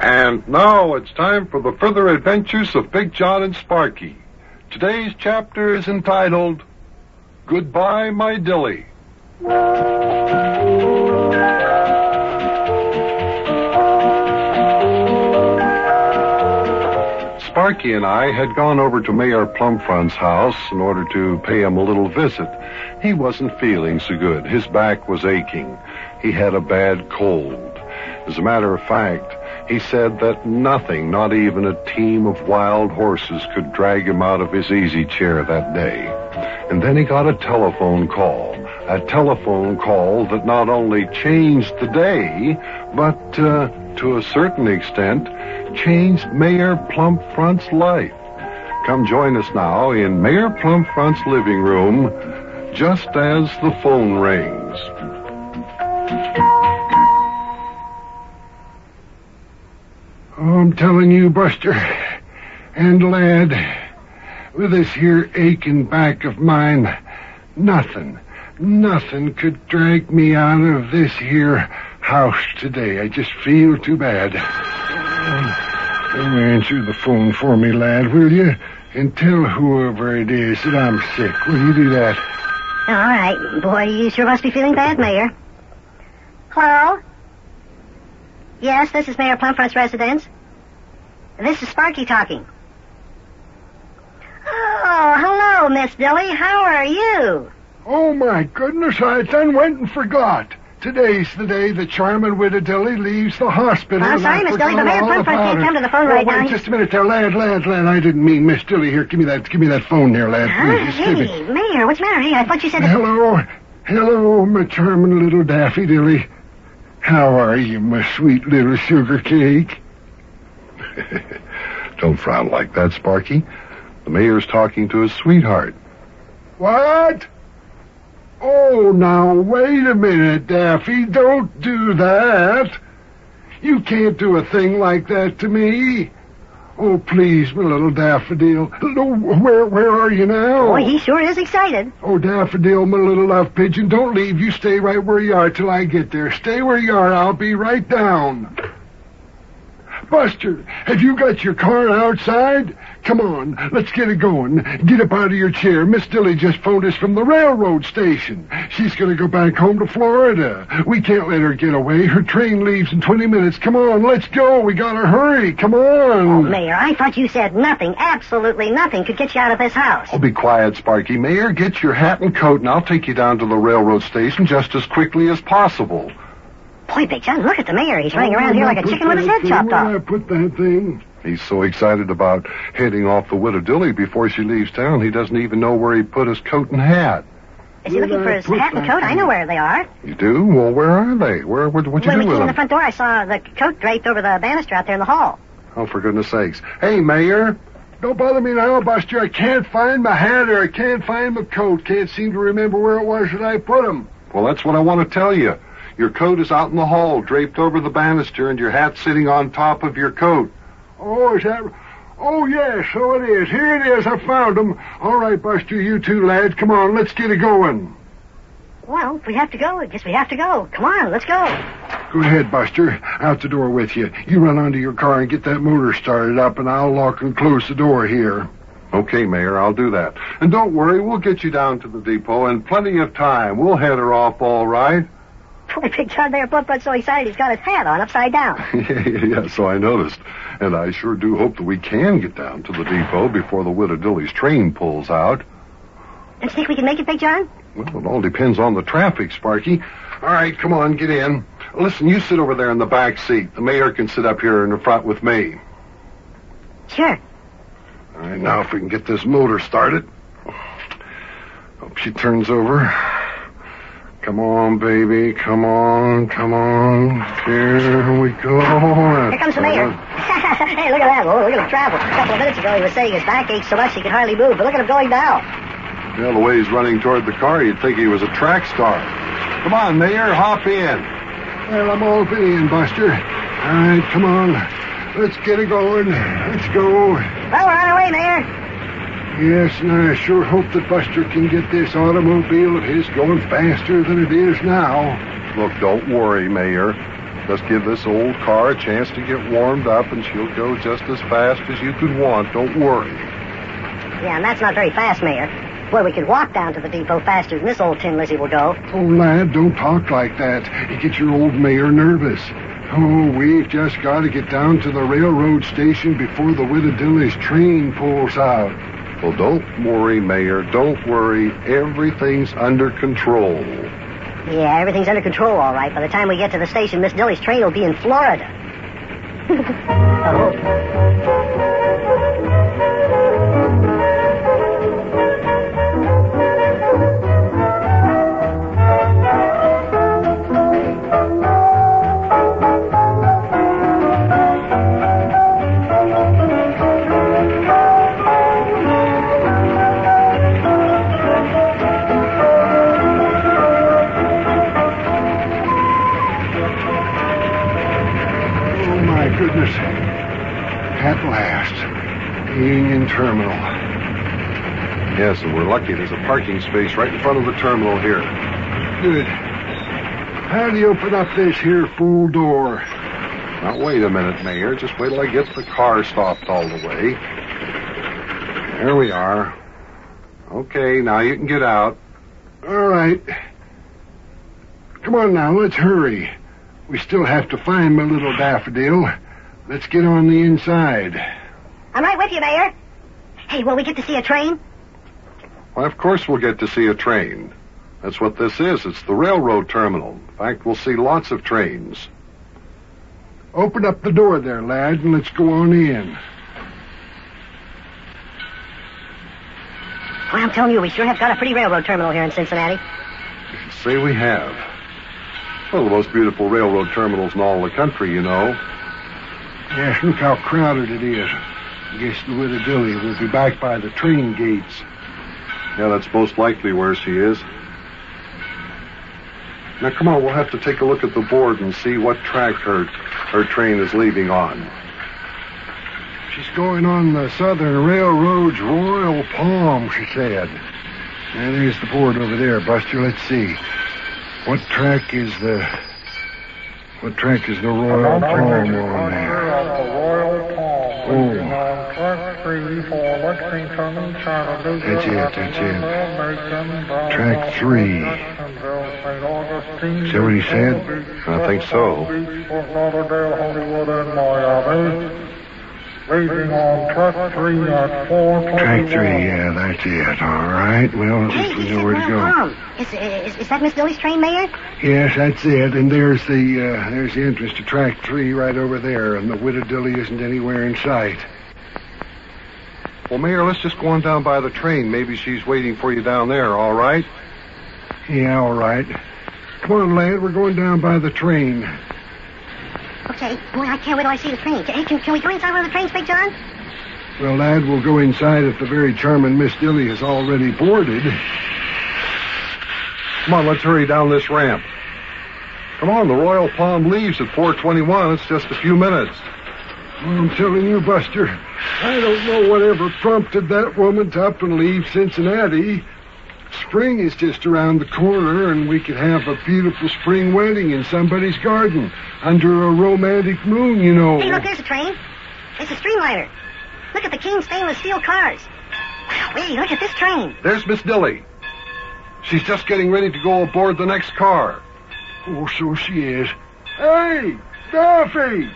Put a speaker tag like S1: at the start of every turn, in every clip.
S1: And now it's time for the further adventures of Big John and Sparky. Today's chapter is entitled, Goodbye, My Dilly. Sparky and I had gone over to Mayor Plumfront's house in order to pay him a little visit. He wasn't feeling so good. His back was aching. He had a bad cold. As a matter of fact, he said that nothing, not even a team of wild horses, could drag him out of his easy chair that day. And then he got a telephone call that not only changed the day, but to a certain extent, changed Mayor Plumfront's life. Come join us now in Mayor Plumfront's living room, just as the phone rings.
S2: Oh, I'm telling you, Buster, and lad, with this here aching back of mine, nothing could drag me out of this here house today. I just feel too bad. Answer the phone for me, lad, will you? And tell whoever it is that I'm sick. Will you do that?
S3: All right. Boy, you sure must be feeling bad, Mayor. Hello? Yes, this is Mayor Plumfront's residence. This is Sparky talking. Oh, hello, Miss Dilly. How are you?
S2: Oh, my goodness, I done went and forgot. Today's the day that Charmin Widow Dilly leaves the hospital.
S3: I'm sorry, Miss Dilly, but Mayor Plumfront can't come to the phone right now.
S2: Wait just a minute there, lad. I didn't mean Miss Dilly. Here, give me that phone there, lad. Please,
S3: hey, Mayor, what's the matter? Hey, I thought you said...
S2: Hello, my charming little Daffy Dilly. How are you, my sweet little sugar cake?
S1: Don't frown like that, Sparky. The mayor's talking to his sweetheart.
S2: What? Oh, now, wait a minute, Daffy. Don't do that. You can't do a thing like that to me. Oh, please, my little daffodil. Where are you now?
S3: Boy, he sure is excited.
S2: Oh, daffodil, my little love pigeon, don't leave. You stay right where you are till I get there. Stay where you are. I'll be right down. Buster, have you got your car outside? Come on, let's get it going. Get up out of your chair. Miss Dilly just phoned us from the railroad station. She's going to go back home to Florida. We can't let her get away. Her train leaves in 20 minutes. Come on, let's go. We gotta hurry. Come on.
S3: Oh, Mayor, I thought you said nothing, absolutely nothing could get you out of this house.
S1: Oh, be quiet, Sparky. Mayor, get your hat and coat, and I'll take you down to the railroad station just as quickly as possible.
S3: Boy, Big John, look at the mayor. He's running around here like a chicken with his head chopped off.
S2: Where I put that thing?
S1: He's so excited about heading off the Widow Dilly before she leaves town, he doesn't even know where he put his coat and hat.
S3: Is he looking for his hat and coat? I know where they are.
S1: You do? Well, where are they? What'd you do with them?
S3: When we came in the front door, I saw the coat draped over the banister out there in the hall.
S1: Oh, for goodness sakes. Hey, Mayor.
S2: Don't bother me now, Buster. I can't find my hat or I can't find my coat. Can't seem to remember where it was that I put them.
S1: Well, that's what I want to tell you. Your coat is out in the hall, draped over the banister, and your hat's sitting on top of your coat.
S2: Oh, is that... Oh, yes, so it is. Here it is. I found them. All right, Buster, you two lads. Come on, let's get it going.
S3: Well, if we have to go, I guess we have to go. Come on, let's go.
S2: Go ahead, Buster. Out the door with you. You run onto your car and get that motor started up, and I'll lock and close the door here.
S1: Okay, Mayor, I'll do that. And don't worry, we'll get you down to the depot in plenty of time. We'll head her off all right.
S3: Boy, Big John, Mayor Plumfront's so excited he's got his hat on upside down.
S1: Yeah, so I noticed. And I sure do hope that we can get down to the depot before the Widow Dilly's train pulls out.
S3: Don't you think we can make it, Big John?
S1: Well, it all depends on the traffic, Sparky. All right, come on, get in. Listen, you sit over there in the back seat. The mayor can sit up here in the front with me.
S3: Sure.
S1: All right, now if we can get this motor started. Hope she turns over. Come on, baby. Come on. Here we go.
S3: Here comes the mayor. Hey, look at that. Oh, look at him travel. A couple of minutes ago, he was saying his back ached so much he could hardly move, but look at him going down.
S1: Well, the way he's running toward the car, you'd think he was a track star. Come on, Mayor, hop in.
S2: Well, I'm all in, Buster. All right, come on. Let's get it going. Let's go.
S3: Well, we're on our way, Mayor.
S2: Yes, and I sure hope that Buster can get this automobile of his going faster than it is now.
S1: Look, don't worry, Mayor. Just give this old car a chance to get warmed up, and she'll go just as fast as you could want. Don't worry.
S3: Yeah, and that's not very fast, Mayor. Boy, we could walk down to the depot faster than this old Tin Lizzie will go.
S2: Oh, lad, don't talk like that. You get your old mayor nervous. Oh, we've just got to get down to the railroad station before the Wittadilly's train pulls out.
S1: Well, don't worry, Mayor. Don't worry. Everything's under control.
S3: Yeah, everything's under control, all right. By the time we get to the station, Miss Dilly's train will be in Florida.
S2: Goodness. At last. Union Terminal.
S1: Yes, and we're lucky there's a parking space right in front of the terminal here.
S2: Good. How do you open up this here fool door?
S1: Now, wait a minute, Mayor. Just wait till I get the car stopped all the way. There we are. Okay, now you can get out.
S2: All right. Come on now, let's hurry. We still have to find my little daffodil. Let's get on the inside.
S3: I'm right with you, Mayor. Hey, will we get to see a train?
S1: Well, of course we'll get to see a train. That's what this is. It's the railroad terminal. In fact, we'll see lots of trains.
S2: Open up the door there, lad, and let's go on in.
S3: Well, I'm telling you, we sure have got a pretty railroad terminal here in Cincinnati.
S1: You can say we have. One of the most beautiful railroad terminals in all the country, you know.
S2: Yes, look how crowded it is. I guess the Wittadilly will be back by the train gates.
S1: Yeah, that's most likely where she is. Now, come on, we'll have to take a look at the board and see what track her train is leaving on.
S2: She's going on the Southern Railroad's Royal Palm, she said. And there's the board over there, Buster. Let's see. What track is the Royal Palm on there? Oh. That's it. Track 3. Is that what he said?
S1: I think so.
S4: Leaving on track 3 at 4:20.
S2: Track 3, yeah, that's it. All right. Well, at least we know where to go.
S3: Is that Miss Dilly's train, Mayor?
S2: Yes, that's it. And there's the entrance to track 3 right over there, and the Wittadilly isn't anywhere in sight.
S1: Well, Mayor, let's just go on down by the train. Maybe she's waiting for you down there, all right?
S2: Yeah, all right. Come on, lad, we're going down by the train.
S3: Okay. Boy, I can't wait till I see the train. Hey, can we go inside one of the trains, Big John?
S2: Well, lad, we'll go inside if the very charming Miss Dilly is already boarded.
S1: Come on, let's hurry down this ramp. Come on, the Royal Palm leaves at 4:21. It's just a few minutes.
S2: Well, I'm telling you, Buster, I don't know whatever prompted that woman to up and leave Cincinnati. Spring is just around the corner, and we could have a beautiful spring wedding in somebody's garden under a romantic moon, you know.
S3: Hey, look, there's a train. It's a streamliner. Look at the King stainless steel cars. Wow, hey, look at this train.
S1: There's Miss Dilly. She's just getting ready to go aboard the next car.
S2: Oh, so she is. Hey, Daffy!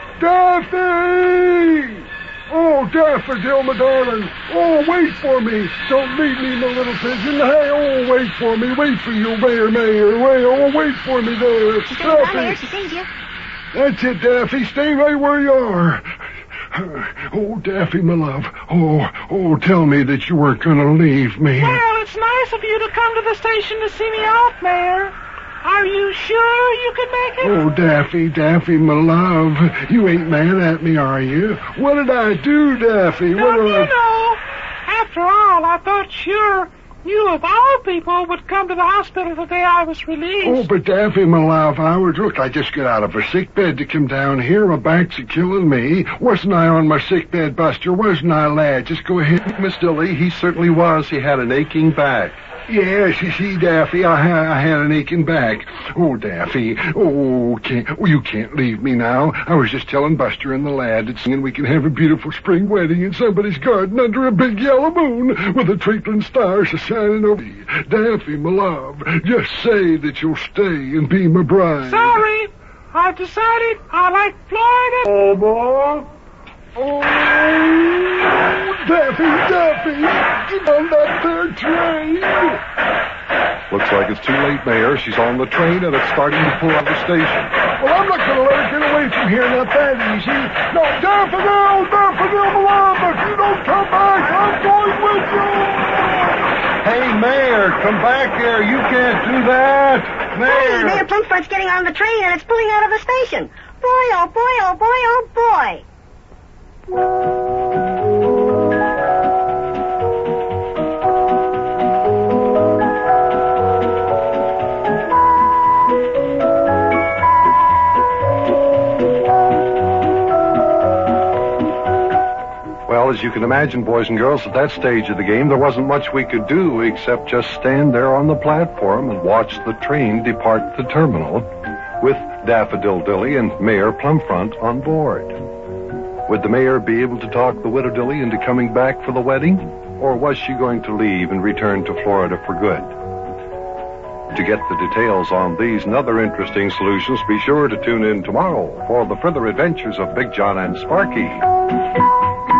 S2: Daffy! Oh, Daffodil, my darling. Oh, wait for me. Don't leave me, my little pigeon. Hey, oh, wait for me. Wait for you, Mayor. Wait for me there.
S3: She's staying down there. She sees you.
S2: That's it, Daffy. Stay right where you are. Oh, Daffy, my love. Oh, tell me that you weren't going to leave me.
S4: Well, it's nice of you to come to the station to see me off, Mayor. Are you sure you can make it?
S2: Oh, Daffy, my love. You ain't mad at me, are you? What did I do, Daffy?
S4: After all, I thought sure you of all people would come to the hospital the day I was released.
S2: Oh, but Daffy, my love, I just got out of a sick bed to come down here. My back's a-killing me. Wasn't I on my sick bed, Buster? Wasn't I, lad? Just go ahead.
S1: Miss Dilly, he certainly was. He had an aching back.
S2: Yes, you see, Daffy, I had an aching back. Oh, Daffy, you can't leave me now. I was just telling Buster and the lad that singing we can have a beautiful spring wedding in somebody's garden under a big yellow moon with the twinkling stars a-shining over me. Daffy, my love, just say that you'll stay and be my bride.
S4: Sorry, I've decided I like Florida.
S2: Oh, boy. Oh, Daffy, get on that there train.
S1: Looks like it's too late, Mayor. She's on the train and it's starting to pull out of the station.
S2: Well, I'm not going to let her get away from here not that easy. No, Daffodil, my love, if you don't come back, I'm going with you.
S1: Hey, Mayor, come back here. You can't do that.
S3: Hey, Mayor Plumfront's getting on the train and it's pulling out of the station. Boy, oh boy, oh boy, oh boy.
S1: Well, as you can imagine, boys and girls, at that stage of the game, there wasn't much we could do except just stand there on the platform and watch the train depart the terminal with Daffodil Dilly and Mayor Plumfront on board. Would the mayor be able to talk the Widow Dilly into coming back for the wedding? Or was she going to leave and return to Florida for good? To get the details on these and other interesting solutions, be sure to tune in tomorrow for the further adventures of Big John and Sparky.